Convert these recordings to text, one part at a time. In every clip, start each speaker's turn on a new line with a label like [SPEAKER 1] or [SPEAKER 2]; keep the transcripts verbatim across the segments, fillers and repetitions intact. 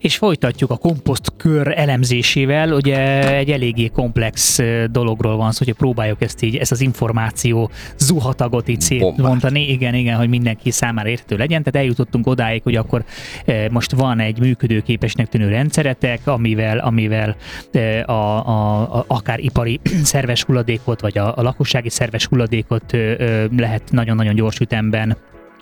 [SPEAKER 1] és folytatjuk a komposztkör elemzésével. Ugye egy eléggé komplex dologról van szó, hogy próbáljuk ezt így, ezt az információ zuhatagot így szétbontani. Igen, igen, hogy mindenki számára érthető legyen. Tehát eljutottunk odáig, hogy akkor most van egy működőképesnek tűnő rendszeretek, amivel, amivel a, a, a, akár ipari szerves hulladékot, vagy a, a lakossági szerves hulladékot lehet nagyon-nagyon gyors ütemben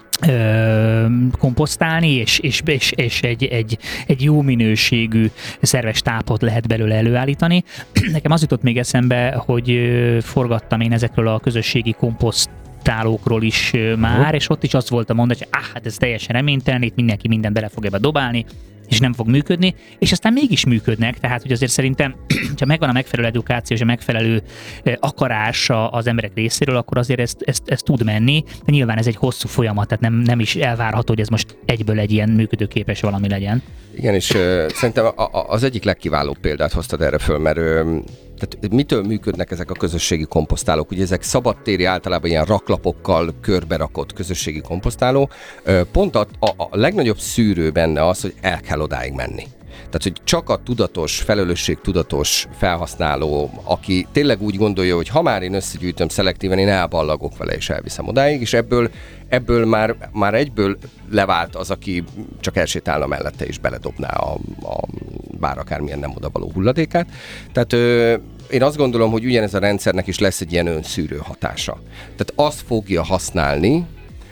[SPEAKER 1] Ö, komposztálni, és, és, és, és egy, egy, egy jó minőségű szerves tápot lehet belőle előállítani. Nekem az jutott még eszembe, hogy forgattam én ezekről a közösségi komposztálókról is már, uh-huh. és ott is az volt a mondat, hogy ah, hát ez teljesen reménytelen, itt mindenki mindent bele fog ebbe dobálni, és nem fog működni, és aztán mégis működnek, tehát hogy azért szerintem, ha megvan a megfelelő edukáció és a megfelelő akarás az emberek részéről, akkor azért ezt, ezt, ezt tud menni, de nyilván ez egy hosszú folyamat, tehát nem, nem is elvárható, hogy ez most egyből egy ilyen működőképes valami legyen.
[SPEAKER 2] Igen, és uh, szerintem a, a, az egyik legkiválóbb példát hoztad erre föl, mert uh, tehát mitől működnek ezek a közösségi komposztálók? Ugye ezek szabadtéri, általában ilyen raklapokkal körberakott közösségi komposztáló. Uh, pont a, a, a legnagyobb szűrő benne az, hogy el kell odáig menni. Tehát, hogy csak a tudatos, felelősségtudatos felhasználó, aki tényleg úgy gondolja, hogy ha már én összegyűjtöm szelektíven, én elballagok vele és elviszem odáig, és ebből, ebből már, már egyből levált az, aki csak elsétálna mellette és beledobná a, a bár akármilyen nem odavaló hulladékát. Tehát ö, én azt gondolom, hogy ugyanez a rendszernek is lesz egy ilyen önszűrő hatása. Tehát azt fogja használni,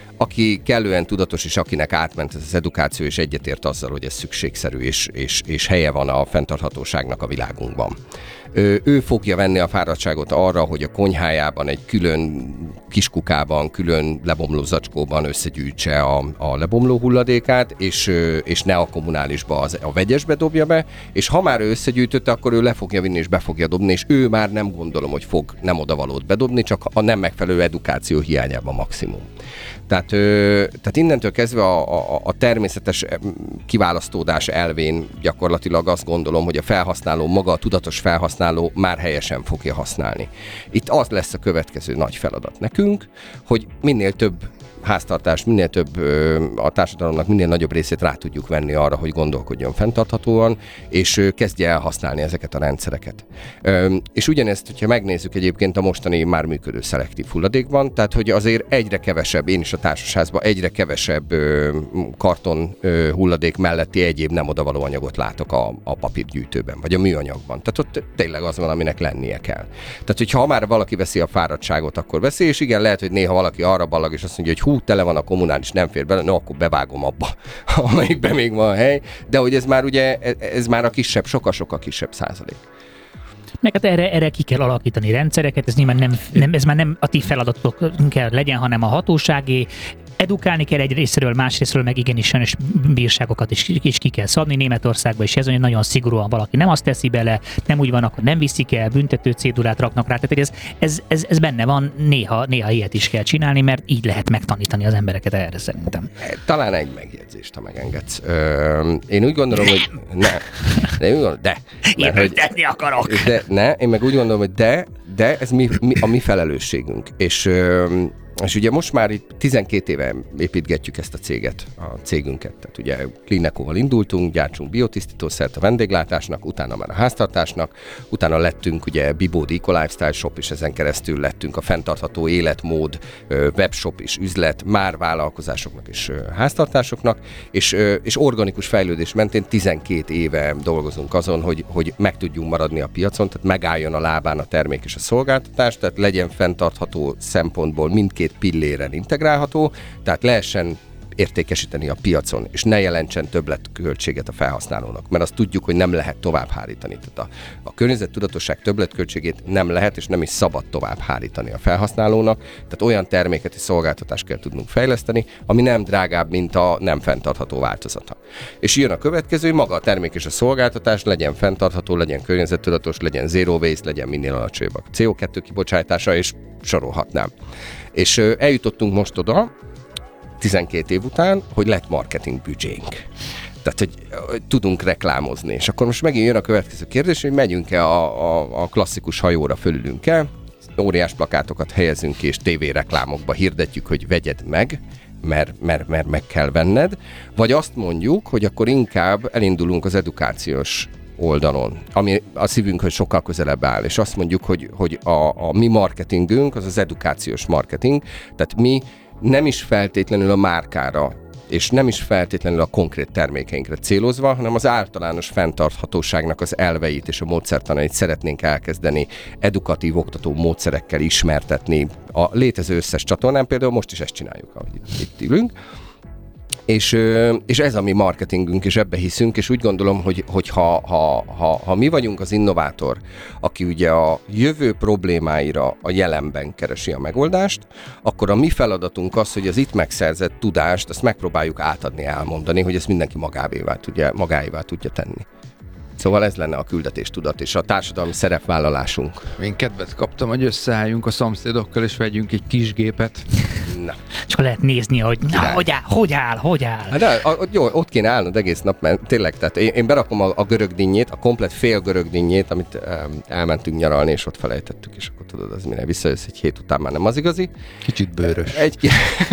[SPEAKER 2] aki kellően tudatos, és akinek átment ez az edukáció, és egyetért azzal, hogy ez szükségszerű, és, és, és helye van a fenntarthatóságnak a világunkban. Ő, ő fogja venni a fáradtságot arra, hogy a konyhájában egy külön kiskukában, külön lebomló zacskóban összegyűjtse a, a lebomló hulladékát, és, és ne a kommunálisba, az, a vegyesbe dobja be, és ha már ő összegyűjtötte, akkor ő le fogja vinni és be fogja dobni, és ő már nem gondolom, hogy fog nem odavalót bedobni, csak a nem megfelelő edukáció hiányában maximum. Tehát, tehát innentől kezdve a, a, a természetes kiválasztódás elvén gyakorlatilag azt gondolom, hogy a felhasználó, maga a tudatos felhasználó már helyesen fogja használni. Itt az lesz a következő nagy feladat nekünk, hogy minél több háztartást, minél több a társadalomnak minél nagyobb részét rá tudjuk venni arra, hogy gondolkodjon fenntarthatóan, és kezdje el használni ezeket a rendszereket. És ugyanezt, hogyha megnézzük egyébként a mostani már működő szelektív hulladékban, tehát hogy azért egyre kevesebb, én is a társasházban egyre kevesebb karton hulladék melletti egyéb nem odavaló anyagot látok a, a papírgyűjtőben, vagy a műanyagban. Tehát ott tényleg az van, aminek lennie kell. Tehát, hogyha már valaki veszi a fáradtságot, akkor veszi, és igen, lehet, hogy néha valaki arra ballag, és azt mondja, hogy hú, tele van a kommunális, nem fér bele, no, akkor bevágom abba, amelyikben még van hely, de hogy ez már ugye, ez már a kisebb, sokkal-sokkal kisebb százalék.
[SPEAKER 1] Meg hát erre, erre ki kell alakítani rendszereket, ez nyilván nem, nem, ez már nem a ti feladatok kell legyen, hanem a hatóságé. Edukálni kell egy részről, más részről meg igenis sajnos bírságokat is, is ki kell szabni. Németországban is ez, hogy nagyon szigorúan valaki nem azt teszi bele, nem úgy van, akkor nem viszik el, büntető cédulát raknak rá. Tehát ez, ez, ez, ez benne van, néha, néha ilyet is kell csinálni, mert így lehet megtanítani az embereket erre szerintem.
[SPEAKER 2] Talán egy megjegyzést, ha megengedsz. Ö, én úgy gondolom, hogy ne. De, úgy gondolom, de
[SPEAKER 1] én büntetni akarok.
[SPEAKER 2] De, ne, én meg úgy gondolom, hogy de, de ez mi, mi, a mi felelősségünk. És ö, És ugye most már itt tizenkét éve építgetjük ezt a céget, a cégünket. Tehát ugye Clean-Eco-val indultunk, gyártsunk biotisztítószert a vendéglátásnak, utána már a háztartásnak, utána lettünk ugye Bibódi Eco Lifestyle Shop, és ezen keresztül lettünk a fenntartható életmód webshop és üzlet, már vállalkozásoknak és háztartásoknak, és, és organikus fejlődés mentén tizenkét éve dolgozunk azon, hogy, hogy meg tudjunk maradni a piacon, tehát megálljon a lábán a termék és a szolgáltatás, tehát legyen fenntartható szempontból mindkét pilléren integrálható, tehát lehessen értékesíteni a piacon, és ne jelentsen többletköltséget a felhasználónak, mert azt tudjuk, hogy nem lehet tovább hárítani. Tehát a, a környezettudatosság többletköltségét nem lehet, és nem is szabad tovább hárítani a felhasználónak, tehát olyan terméket és szolgáltatást kell tudnunk fejleszteni, ami nem drágább, mint a nem fenntartható változata. És jön a következő, maga a termék és a szolgáltatás legyen fenntartható, legyen környezettudatos, legyen zero waste, legyen minél alacsonyabb a cé o kettő kibocsátása, és sorolhatnám. És ö, eljutottunk most oda, tizenkét év után, hogy lett marketing büdzsénk. Tehát, hogy, hogy tudunk reklámozni. És akkor most megint jön a következő kérdés, hogy megyünk-e a, a, a klasszikus hajóra, fölülünk-e, óriás plakátokat helyezünk ki, és tévéreklámokba hirdetjük, hogy vegyed meg, mert, mert, mert meg kell venned, vagy azt mondjuk, hogy akkor inkább elindulunk az edukációs oldalon, ami a szívünkhöz sokkal közelebb áll, és azt mondjuk, hogy, hogy a, a mi marketingünk az az edukációs marketing, tehát mi nem is feltétlenül a márkára, és nem is feltétlenül a konkrét termékeinkre célozva, hanem az általános fenntarthatóságnak az elveit és a módszertanait szeretnénk elkezdeni edukatív oktató módszerekkel ismertetni a létező összes csatornán, például most is ezt csináljuk, ahogy itt ülünk. És, és ez a mi marketingünk, és ebbe hiszünk, és úgy gondolom, hogy, hogy ha, ha, ha, ha mi vagyunk az innovátor, aki ugye a jövő problémáira a jelenben keresi a megoldást, akkor a mi feladatunk az, hogy az itt megszerzett tudást, azt megpróbáljuk átadni, elmondani, hogy ezt mindenki magáévá tudja, magáévá tudja tenni. Szóval ez lenne a küldetéstudat és a társadalmi szerepvállalásunk.
[SPEAKER 3] Én kedvet kaptam, hogy összeálljunk a szomszédokkal, és vegyünk egy kis gépet.
[SPEAKER 1] Na. Csak lehet nézni, hogy na, hogy áll, hogy áll, hogy áll.
[SPEAKER 2] Hát de, a, jó, ott kéne állnod egész nap, mert tényleg, tehát én, én berakom a, a görög dinnyét, a komplet fél görög dinnyét, amit um, elmentünk nyaralni, és ott felejtettük, és akkor tudod, az mire visszajössz egy hét után már nem az igazi.
[SPEAKER 3] Kicsit bőrös.
[SPEAKER 2] Egy,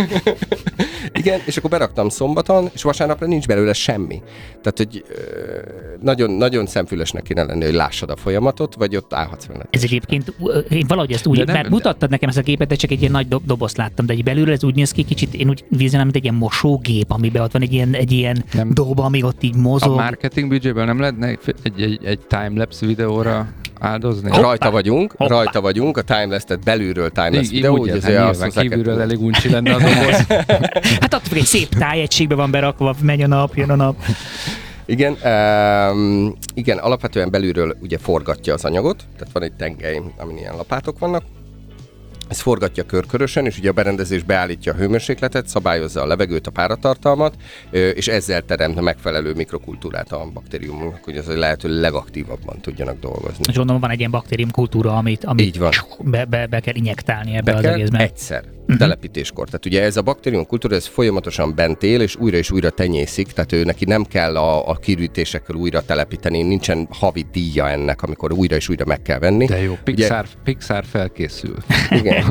[SPEAKER 2] igen, és akkor beraktam szombaton, és vasárnapra nincs belőle semmi. Tehát, hogy nagyon, nagyon szemfülesnek kéne lenni, hogy lássad a folyamatot, vagy ott állhatsz vele.
[SPEAKER 1] Ez egyébként, én valahogy ezt úgy, mert mutattad nekem ezt a képet, de csak egy ilyen nagy do- dobozt láttam, de egy belülről ez úgy néz ki, kicsit én úgy vizionálom, mint egy ilyen mosógép, amiben ott van egy ilyen, egy ilyen dob, ami ott így mozog.
[SPEAKER 3] A marketing büdzséből nem lehetne egy, egy, egy timelapse videóra áldozni?
[SPEAKER 2] Hoppá. Rajta vagyunk, Hoppá. rajta vagyunk, a timelapse-et belülről timelapse videó.
[SPEAKER 3] Úgy, úgy nyilván kívülről elég uncsi lenne a doboz.
[SPEAKER 1] Hát ott egy szép tájegységbe van berakva, megy a nap, jön a nap.
[SPEAKER 2] Igen, um, igen, alapvetően belülről ugye forgatja az anyagot, tehát van egy tengely, amin ilyen lapátok vannak. Ez forgatja körkörösen, és ugye a berendezés beállítja a hőmérsékletet, szabályozza a levegőt, a páratartalmat, és ezzel teremt a megfelelő mikrokultúrát a baktériumoknak, hogy az a lehető legaktívabban tudjanak dolgozni.
[SPEAKER 1] És gondolom van egy ilyen baktériumkultúra, amit, amit be, be, be kell injektálni ebbe be az egészben.
[SPEAKER 2] Egyszer. Uh-huh. Telepítéskor. Tehát ugye ez a baktériumkultúra, ez folyamatosan bent él, és újra és újra tenyészik, tehát ő neki nem kell a, a kirűtésekkel újra telepíteni, nincsen havi díja ennek, amikor újra és újra meg kell venni.
[SPEAKER 3] De jó, Pixar, ugye, Pixar felkészül.
[SPEAKER 2] Igen.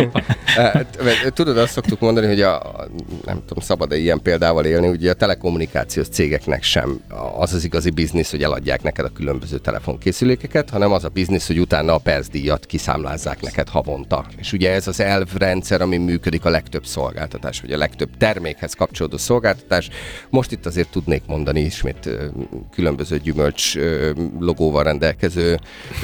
[SPEAKER 2] Tudod, azt szoktuk mondani, hogy a, nem tudom, szabad-e ilyen példával élni, ugye a telekommunikációs cégeknek sem az az igazi biznisz, hogy eladják neked a különböző telefonkészülékeket, hanem az a biznisz, hogy utána a percdíjat kiszámlázzák neked havonta. És ugye ez az elvrendszer, ami működik a legtöbb szolgáltatás, vagy a legtöbb termékhez kapcsolódó szolgáltatás. Most itt azért tudnék mondani ismét különböző gyümölcs logóval rendelkező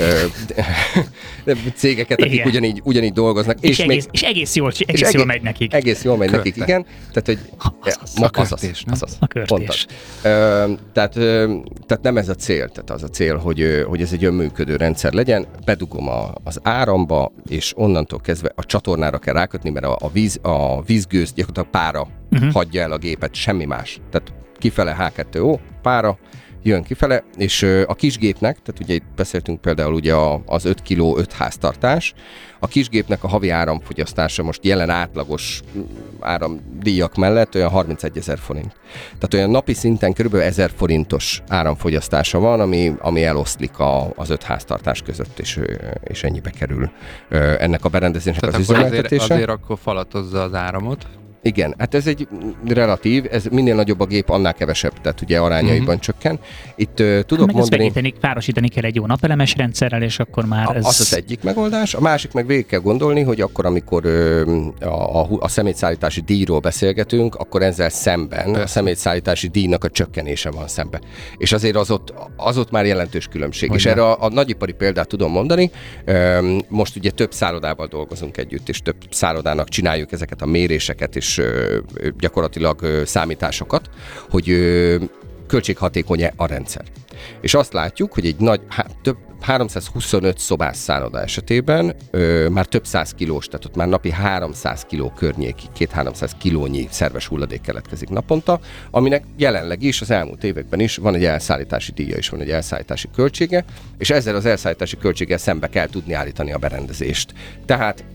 [SPEAKER 2] cégeket, akik igen. ugyanígy, ugyanígy dolgoznak.
[SPEAKER 1] És, és, egész, még, és egész jól, egész és jól megy nekik.
[SPEAKER 2] Egész jól megy Körte. nekik, igen. Tehát, hogy
[SPEAKER 1] azaz, a körtés,
[SPEAKER 2] azaz, azaz,
[SPEAKER 1] a körtés.
[SPEAKER 2] Tehát, tehát nem ez a cél, tehát az a cél, hogy, hogy ez egy önműködő rendszer legyen. Bedugom a, az áramba, és onnantól kezdve a csatornára kell rákötni, mert a, a, víz, a vízgőz, gyakorlatilag pára uh-huh. hagyja el a gépet, semmi más. Tehát kifele há kettő ó, pára, jön kifele, és a kisgépnek, tehát ugye itt beszéltünk például ugye az öt kiló öt háztartás, a kisgépnek a havi áramfogyasztása most jelen átlagos áramdíjak mellett olyan harmincegyezer forint. Tehát olyan napi szinten körülbelül ezer forintos áramfogyasztása van, ami, ami eloszlik a, az öt háztartás között, és, és ennyibe kerül ennek a berendezésnek tehát az üzemeltetése.
[SPEAKER 3] Azért, azért akkor falatozza az áramot.
[SPEAKER 2] Igen, hát ez egy relatív, ez minél nagyobb a gép, annál kevesebb, tehát ugye arányaiban uh-huh. csökken. Itt uh, tudok
[SPEAKER 1] meg
[SPEAKER 2] mondani...
[SPEAKER 1] Meg párosítani kell egy jó napelemes rendszerrel, és akkor már
[SPEAKER 2] a,
[SPEAKER 1] ez...
[SPEAKER 2] Az az egyik megoldás. A másik meg végig kell gondolni, hogy akkor, amikor uh, a, a, a szemétszállítási díjról beszélgetünk, akkor ezzel szemben Persze. a szemétszállítási díjnak a csökkenése van szembe. És azért az ott, az ott már jelentős különbség. Hogyan? És erre a, a nagyipari példát tudom mondani. Um, most ugye több szállodával dolgozunk együtt, és több szállodának csináljuk ezeket a méréseket, és gyakorlatilag számításokat, hogy költséghatékony a rendszer. És azt látjuk, hogy egy nagy, hát több háromszázhuszonöt szobás szálloda esetében ö, már több száz kilós, tehát ott már napi háromszáz kiló környéki, két-háromszáz kilónyi szerves hulladék keletkezik naponta, aminek jelenleg is, az elmúlt években is van egy elszállítási díja is, van egy elszállítási költsége, és ezzel az elszállítási költséggel szembe kell tudni állítani a berendezést. Tehát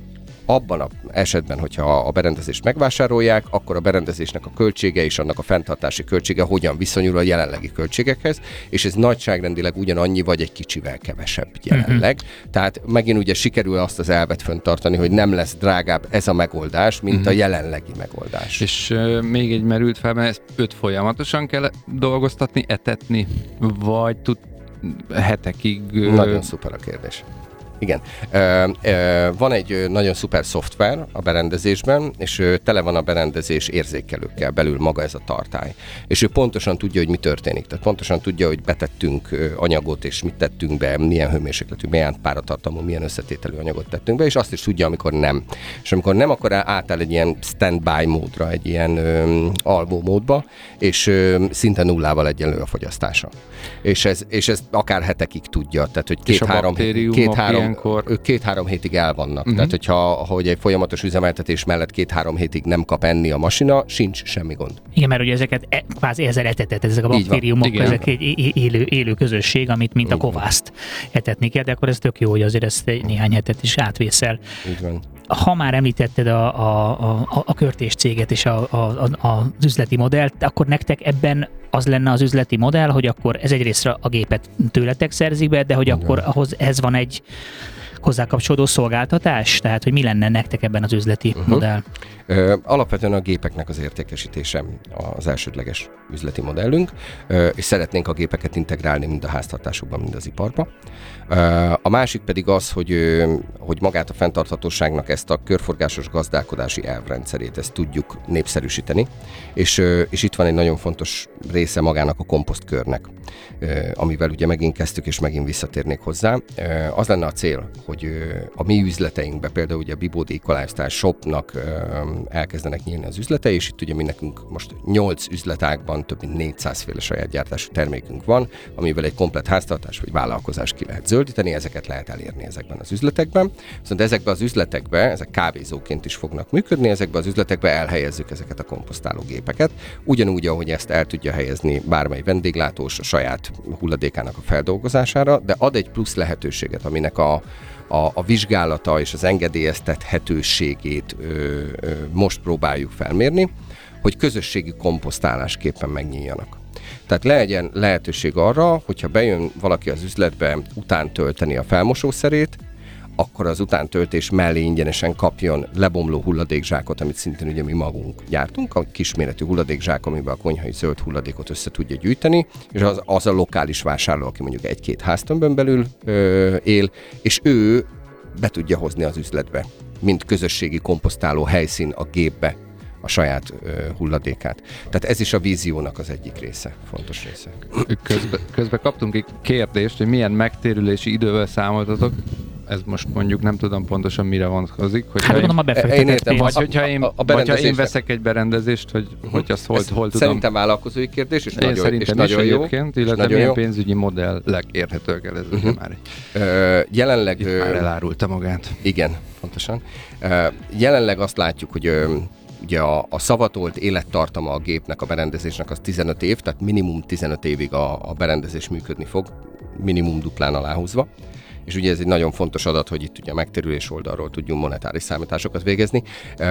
[SPEAKER 2] abban az esetben, hogyha a berendezést megvásárolják, akkor a berendezésnek a költsége és annak a fenntartási költsége hogyan viszonyul a jelenlegi költségekhez, és ez nagyságrendileg ugyanannyi, vagy egy kicsivel kevesebb jelenleg. Uh-huh. Tehát megint ugye sikerül azt az elvet fenntartani, hogy nem lesz drágább ez a megoldás, mint uh-huh. a jelenlegi megoldás.
[SPEAKER 3] És uh, még egy merült fel, mert ezt öt folyamatosan kell dolgoztatni, etetni, vagy tud hetekig... Uh...
[SPEAKER 2] Nagyon szuper a kérdés. Igen. Ö, ö, van egy nagyon szuper szoftver a berendezésben, és ö, tele van a berendezés érzékelőkkel belül maga ez a tartály. És ő pontosan tudja, hogy mi történik. Tehát pontosan tudja, hogy betettünk ö, anyagot, és mit tettünk be, milyen hőmérsékletű, milyen páratartalmú, milyen összetételű anyagot tettünk be, és azt is tudja, amikor nem. És amikor nem, akkor átáll egy ilyen standby módra, egy ilyen ö, alvó módba, és ö, szinte nullával egyenlő a fogyasztása. És ez, és ez akár hetekig tudja. Tehát, hogy két-három két-három ők két-három hétig el vannak. Uh-huh. Tehát, hogyha hogy egy folyamatos üzemeltetés mellett két-három hétig nem kap enni a masina, sincs semmi gond.
[SPEAKER 1] Igen, mert ugye ezeket e, kvázi ezzel etetett, ezek a baktériumok, ezek egy élő, élő közösség, amit mint a kovászt etetni kell, de akkor ez tök jó, hogy azért ezt néhány hetet is átvészel.
[SPEAKER 2] Így van.
[SPEAKER 1] Ha már említetted a, a, a, a körtés céget és a, a, a, az üzleti modellt, akkor nektek ebben az lenne az üzleti modell, hogy akkor ez egyrésztre a gépet tőletek szerzik be, de hogy
[SPEAKER 2] Igen.
[SPEAKER 1] akkor ahhoz ez van egy hozzá kapcsolódó szolgáltatás? Tehát, hogy mi lenne nektek ebben az üzleti uh-huh. modell?
[SPEAKER 2] Ö, alapvetően a gépeknek az értékesítése az elsődleges üzleti modellünk, ö, és szeretnénk a gépeket integrálni mind a háztartásokban, mind az iparba. Ö, a másik pedig az, hogy, ö, hogy magát a fenntarthatóságnak ezt a körforgásos gazdálkodási elvrendszerét, ezt tudjuk népszerűsíteni, és, ö, és itt van egy nagyon fontos része magának a komposztkörnek, ö, amivel ugye megint kezdtük, és megint visszatérnék hozzá. Ö, az lenne a cél, hogy ö, a mi üzleteinkbe, például ugye a Bibódi Ecolifestyle Shopnak ö, elkezdenek nyílni az üzletei, és itt ugye mi nekünk most nyolc üzletágban több mint négyszáz féle saját gyártású termékünk van, amivel egy komplett háztartás vagy vállalkozás ki lehet zöldíteni, ezeket lehet elérni ezekben az üzletekben. Viszont ezekben az üzletekben, ezek kávézóként is fognak működni, ezekben az üzletekben elhelyezzük ezeket a komposztáló gépeket, ugyanúgy, ahogy ezt el tudja helyezni bármely vendéglátós a saját hulladékának a feldolgozására, de ad egy plusz lehetőséget, aminek a A, a vizsgálata és az engedélyeztethetőségét ö, ö, most próbáljuk felmérni, hogy közösségi komposztálásképpen megnyíljanak. Tehát legyen lehetőség arra, hogyha bejön valaki az üzletbe utántölteni a felmosószerét, akkor az utántöltés mellé ingyenesen kapjon lebomló hulladékzsákot, amit szintén ugye mi magunk gyártunk, a kisméretű hulladékzsák, amiben a konyhai zöld hulladékot össze tudja gyűjteni, és az, az a lokális vásárló, aki mondjuk egy-két háztömbön belül ö, él, és ő be tudja hozni az üzletbe, mint közösségi komposztáló helyszín a gépbe a saját ö, hulladékát. Tehát ez is a víziónak az egyik része, fontos része.
[SPEAKER 3] Közben, közben kaptunk egy kérdést, hogy milyen megtérülési idővel számoltatok. Ez most mondjuk nem tudom pontosan mire vonatkozik.
[SPEAKER 1] Hát gondolom a befektetett.
[SPEAKER 3] Vagy hogyha én, a, a vagy ha én veszek egy berendezést, hogy, uh-huh. hogy azt hol, hol tudom.
[SPEAKER 2] Szerintem vállalkozói kérdés, és
[SPEAKER 3] én
[SPEAKER 2] nagyon,
[SPEAKER 3] szerintem
[SPEAKER 2] és nagyon
[SPEAKER 3] is
[SPEAKER 2] jó.
[SPEAKER 3] Egyébként, illetve milyen jó. Pénzügyi modellek érhetők el ez uh-huh. már egy.
[SPEAKER 2] Uh, jelenleg...
[SPEAKER 3] Itt uh, már elárulta magát.
[SPEAKER 2] Igen, pontosan. Uh, jelenleg azt látjuk, hogy uh, ugye a, a szavatolt élettartama a gépnek, a berendezésnek az tizenöt év, tehát minimum tizenöt évig a, a berendezés működni fog, minimum duplán aláhúzva. És ugye ez egy nagyon fontos adat, hogy itt ugye a megtérülés oldalról tudjunk monetáris számításokat végezni.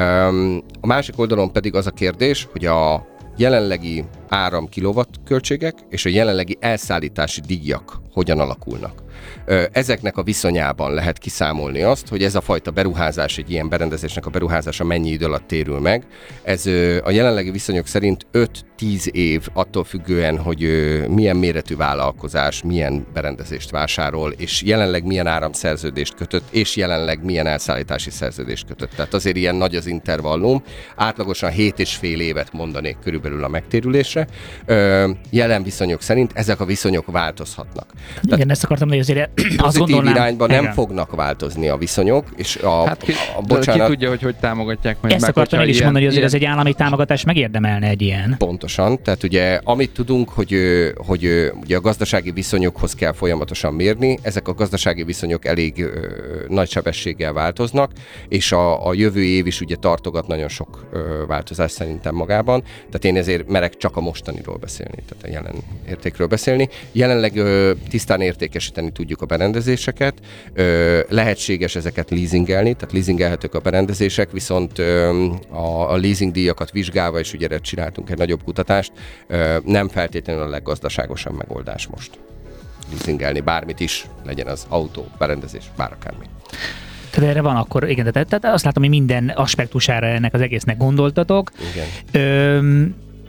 [SPEAKER 2] A másik oldalon pedig az a kérdés, hogy a jelenlegi áram kilowatt költségek és a jelenlegi elszállítási díjak hogyan alakulnak. Ezeknek a viszonyában lehet kiszámolni azt, hogy ez a fajta beruházás, egy ilyen berendezésnek a beruházása mennyi idő alatt térül meg. Ez a jelenlegi viszonyok szerint öt-tíz év attól függően, hogy milyen méretű vállalkozás, milyen berendezést vásárol, és jelenleg milyen áramszerződést kötött, és jelenleg milyen elszállítási szerződést kötött. Tehát azért ilyen nagy az intervallum. Átlagosan hét és fél évet mondanék körülbelül a megtérülésre. Jelen viszonyok szerint ezek a viszonyok változhatnak.
[SPEAKER 1] Igen, Tehát ezt akartam, hogy azért
[SPEAKER 2] pozitív
[SPEAKER 1] gondolnám,
[SPEAKER 2] irányban nem
[SPEAKER 1] igen.
[SPEAKER 2] fognak változni a viszonyok, és a,
[SPEAKER 3] hát ki,
[SPEAKER 2] a, a bocsánat...
[SPEAKER 3] ki tudja, hogy hogy támogatják majd
[SPEAKER 1] ezt
[SPEAKER 3] meg.
[SPEAKER 1] Ezt akartam én is
[SPEAKER 3] ilyen,
[SPEAKER 1] mondani, hogy azért
[SPEAKER 3] ilyen...
[SPEAKER 1] ez egy állami támogatás megérdemelne egy ilyen.
[SPEAKER 2] Pontosan, tehát ugye amit tudunk, hogy, hogy ugye a gazdasági viszonyokhoz kell folyamatosan mérni, ezek a gazdasági viszonyok elég ö, nagy sebességgel változnak, és a, a jövő év is ugye tartogat nagyon sok ö, változás szerintem magában, tehát én ezért merek csak a mostaniról beszélni, tehát a jelen értékről beszélni. Jelenleg ö, tisztán értékesíteni tudjuk a berendezéseket. Ö, lehetséges ezeket leasingelni, tehát leasingelhetők a berendezések, viszont ö, a, a leasing díjakat vizsgálva, és ugye erre csináltunk egy nagyobb kutatást, ö, nem feltétlenül a leggazdaságosabb megoldás most leasingelni bármit is, legyen az autó, berendezés, bár akármi.
[SPEAKER 1] Tehát erre van akkor, igen, tehát, tehát azt látom, hogy minden aspektusára ennek az egésznek gondoltatok.
[SPEAKER 2] Igen.
[SPEAKER 1] Ö,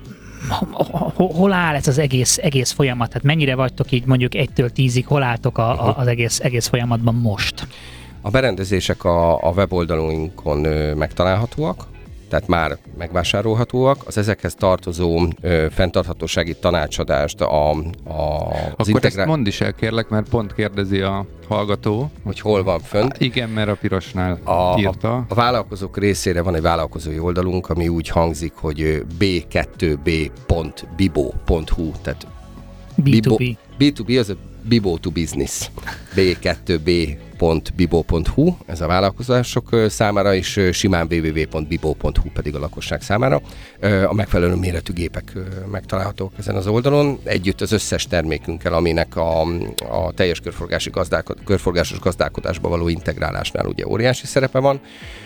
[SPEAKER 1] hol áll ez az egész, egész folyamat? Tehát mennyire vagytok így mondjuk egytől tízig, hol álltok a, a, az egész, egész folyamatban most?
[SPEAKER 2] A berendezések a, a weboldalunkon ö, megtalálhatóak, tehát már megvásárolhatóak. Az ezekhez tartozó ö, fenntarthatósági tanácsadást a, a, az
[SPEAKER 3] Akkor
[SPEAKER 2] integrá...
[SPEAKER 3] ezt mondd is el, kérlek, mert pont kérdezi a hallgató.
[SPEAKER 2] Hogy hol van fönt.
[SPEAKER 3] Igen, mert a pirosnál
[SPEAKER 2] a,
[SPEAKER 3] írta.
[SPEAKER 2] A, a vállalkozók részére van egy vállalkozói oldalunk, ami úgy hangzik, hogy bé kettő bé pont bibo pont hu, tehát
[SPEAKER 1] bé kettő bé.
[SPEAKER 2] bé kettő bé az a Bibo to Business. bé kettő bé pont bibo pont hu, ez a vállalkozások számára, és simán double-u double-u double-u pont bibo pont hu pedig a lakosság számára. A megfelelő méretű gépek megtalálhatók ezen az oldalon, együtt az összes termékünkkel, aminek a, a teljes körforgási gazdálkod, körforgásos gazdálkodásba való integrálásnál ugye óriási szerepe van.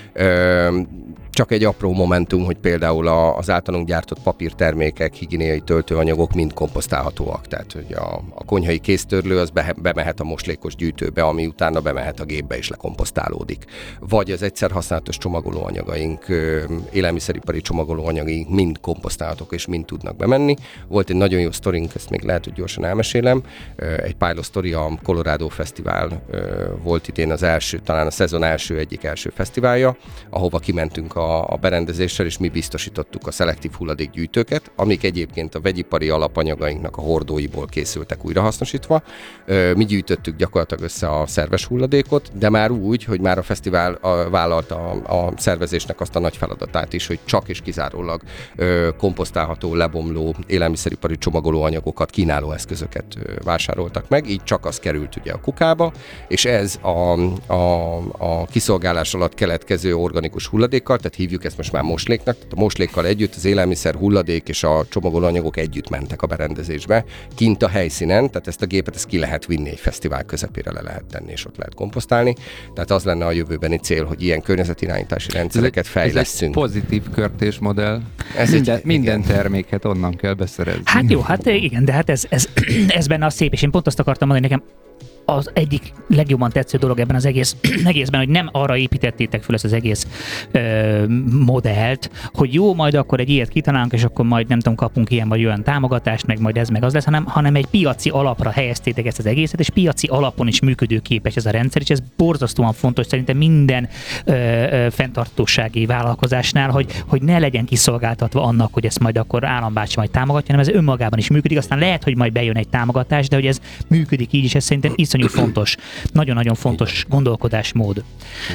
[SPEAKER 2] Csak egy apró momentum, hogy például az általunk gyártott papírtermékek, higiéniai töltőanyagok mind komposztálhatóak. Tehát, hogy a, a konyhai kéztörlő az be, bemehet a moslékos gyűjtőbe, ami utána bemehet a gépbe és lekomposztálódik. Vagy az egyszer használatos csomagolóanyagaink, élelmiszeripari csomagolóanyagaink mind komposztálhatók és mind tudnak bemenni. Volt egy nagyon jó sztorink, ezt még lehet, hogy gyorsan elmesélem. Egy pilot sztori, a Colorado Fesztivál volt idén az első, talán a szezon első egyik első fesztiválja, ahova kimentünk a a berendezéssel, és mi biztosítottuk a szelektív hulladékgyűjtőket, amik egyébként a vegyipari alapanyagainknak a hordóiból készültek újrahasznosítva. Mi gyűjtöttük gyakorlatilag össze a szerves hulladékot, de már úgy, hogy már a fesztivál vállalta a, a szervezésnek azt a nagy feladatát is, hogy csak és kizárólag komposztálható, lebomló, élelmiszeripari csomagolóanyagokat, kínáló eszközöket vásároltak meg, így csak az került ugye a kukába, és ez a, a, a kiszolgálás alatt keletkező organikus hulladékkal, tehát hívjuk ezt most már mosléknak, tehát a moslékkal együtt az élelmiszer, hulladék és a csomagolóanyagok együtt mentek a berendezésbe, kint a helyszínen, tehát ezt a gépet ezt ki lehet vinni egy fesztivál közepére, le lehet tenni, és ott lehet komposztálni. Tehát az lenne a jövőbeni cél, hogy ilyen környezetirányítási rendszereket fejleszünk.
[SPEAKER 3] Ez egy pozitív körtésmodell. Ez minden, egy, minden terméket onnan kell beszerezni.
[SPEAKER 1] Hát jó, hát igen, de hát ez, ez, ez benne a szép, és én pont azt akartam mondani, nekem az egyik legjobban tetsző dolog ebben az egész, egészben, hogy nem arra építettétek fel ezt az egész ö, modellt, hogy jó, majd akkor egy ilyet kitalálunk, és akkor majd nem tudom, kapunk ilyen vagy olyan támogatást, meg majd ez meg az lesz, hanem, hanem egy piaci alapra helyeztétek ezt az egészet, és piaci alapon is működőképes ez a rendszer, és ez borzasztóan fontos szerintem minden ö, ö, fenntartósági vállalkozásnál, hogy, hogy ne legyen kiszolgáltatva annak, hogy ezt majd akkor állambácsi majd támogatja, hanem ez önmagában is működik, aztán lehet, hogy majd bejön egy támogatás, de hogy ez működik így is, ez szerintem iszonyú fontos, nagyon-nagyon fontos gondolkodásmód.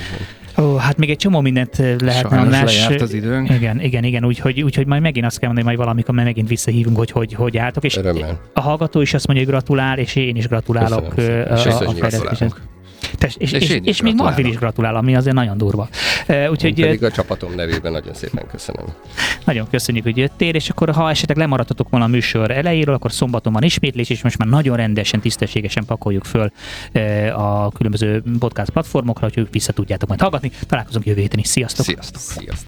[SPEAKER 1] Ó, hát még egy csomó mindent lehetne
[SPEAKER 3] mondani. Lejárt az időnk.
[SPEAKER 1] Igen, igen, igen, úgyhogy, úgyhogy majd megint azt kell mondani, hogy majd valamikor majd megint visszahívunk, hogy hogy, hogy álltok. És
[SPEAKER 2] örömmel.
[SPEAKER 1] A hallgató is azt mondja, hogy gratulál, és én is gratulálok
[SPEAKER 2] köszönöm,
[SPEAKER 1] a, a fejlesztéshez. Tess, és, és, és, és még Marvin is gratulál, ami azért nagyon durva. Uh, úgyhogy,
[SPEAKER 2] én pedig a csapatom nevében nagyon szépen köszönöm.
[SPEAKER 1] Nagyon köszönjük, hogy jöttél, és akkor ha esetleg lemaradtatok volna a műsor elejéről, akkor szombaton van ismétlés, és most már nagyon rendesen, tisztességesen pakoljuk föl uh, a különböző podcast platformokra, hogy ők vissza tudjátok majd hallgatni. Találkozunk jövő héten is. Sziasztok!
[SPEAKER 2] Sziasztok! Sziasztok.